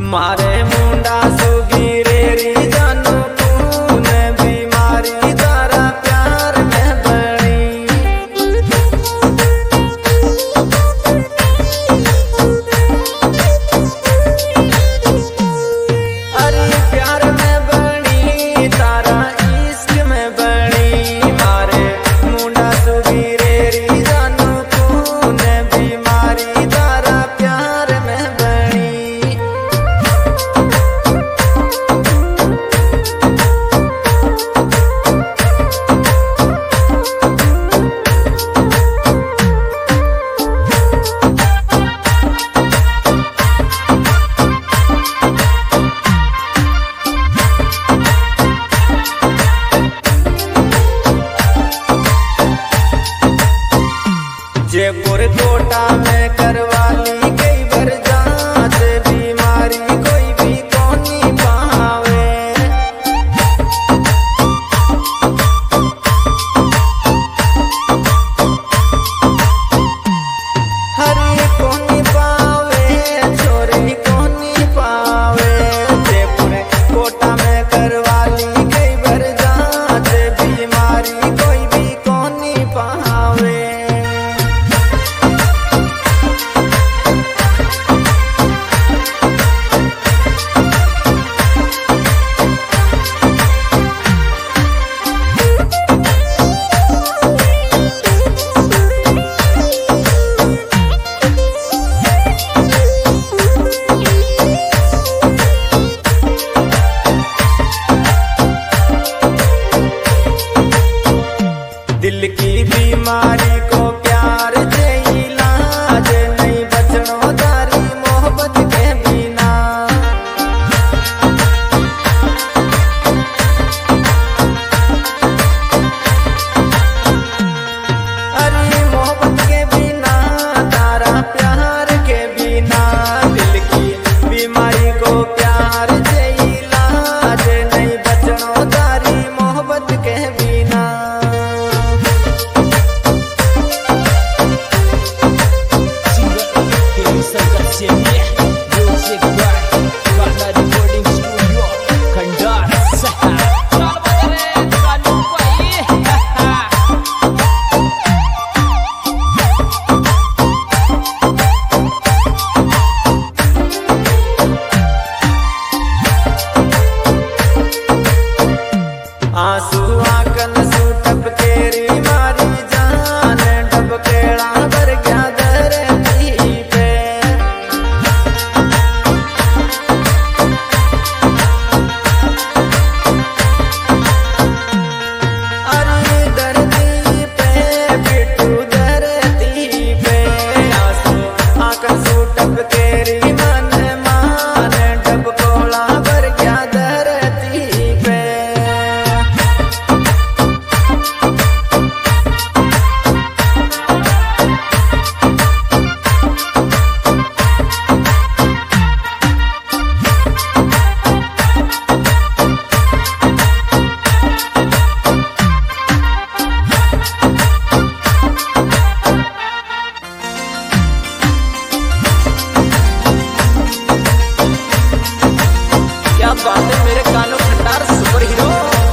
मारे मुंडा सुगी रेरी जानू खून बीमारी तारा प्यार में बड़ी। अरे प्यार में बड़ी तारा इश्क में बड़ी। मारे मुंडा सुगी रेरी जानू खून बीमारी तारा प्यार में बड़ी। जयपुर कोटा में करवा ली कई बार जांच बीमारी कोई भी कोनी पावे। हरी कोनी पावे छोरी कोनी पावे। जयपुर कोटा में करवा ली कई बार जांच बीमारी कोई भी कोनी पावे। दिल की बीमारी को प्यार से इलाज नहीं बचनो दारी मोहब्बत के बिना। अरे मोहब्बत के बिना तारा प्यार के बिना। दिल की बीमारी को प्यार से इलाज नहीं बचनो दारी मोहब्बत के बिना। आंसू आकन सूटप केरी मारी जान डबकेड़ा भर गया धरती पे। अरे धरती पे बिट्टू धरती पे। आंसू आकन सूटप केरी मन मान डबकोड़ा भर गया धरती पे। क्या बात है मेरे कानों खंडार सुपर हीरो।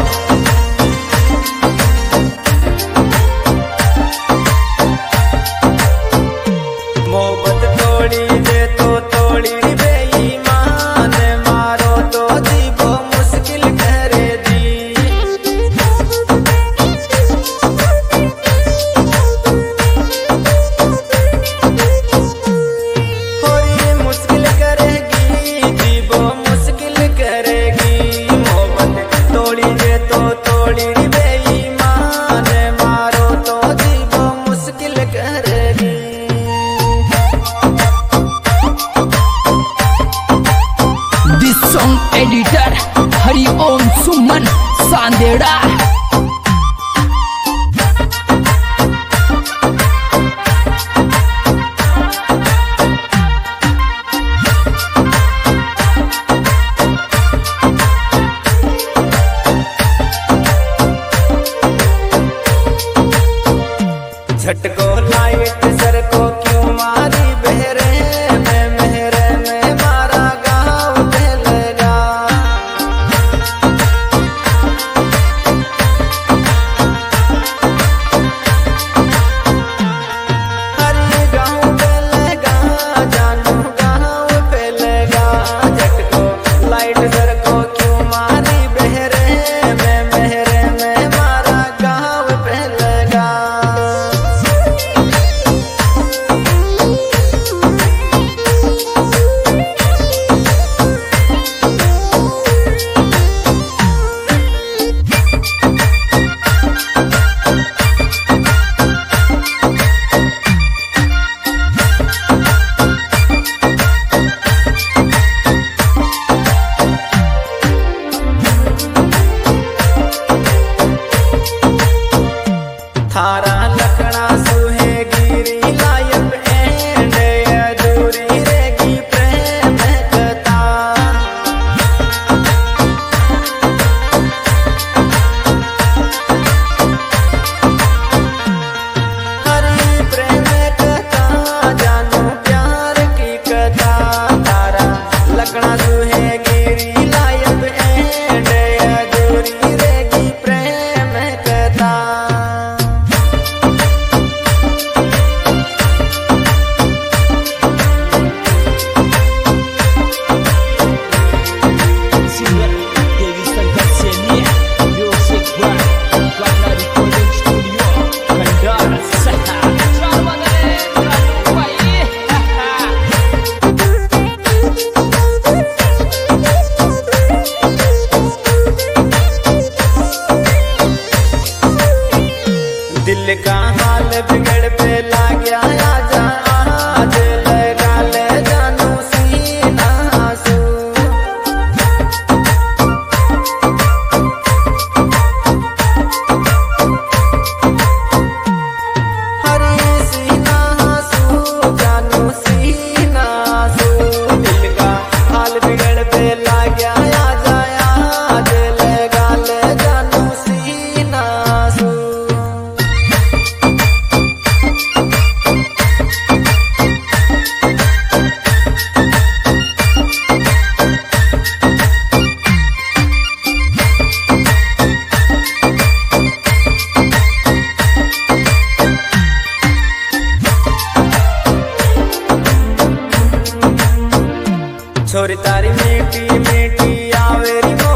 मोहब्बत तोड़ी दे तो तोड़ी बेईमान मारो तो जीवो मुश्किल करे दी। होरी मुश्किल करेगी जीवो मुश्किल करेगी। मोहब्बत तोड़ी दे तो तोड़ी बेईमान मारो तो जीवो मुश्किल करेगी। This song editor Hariom Suman सांदेड़ा। झटको लाइट सर को क्यों मारी बहरे में मेहरे में मारा गाँव। छोरी तारी मीठी मीठी आवेरी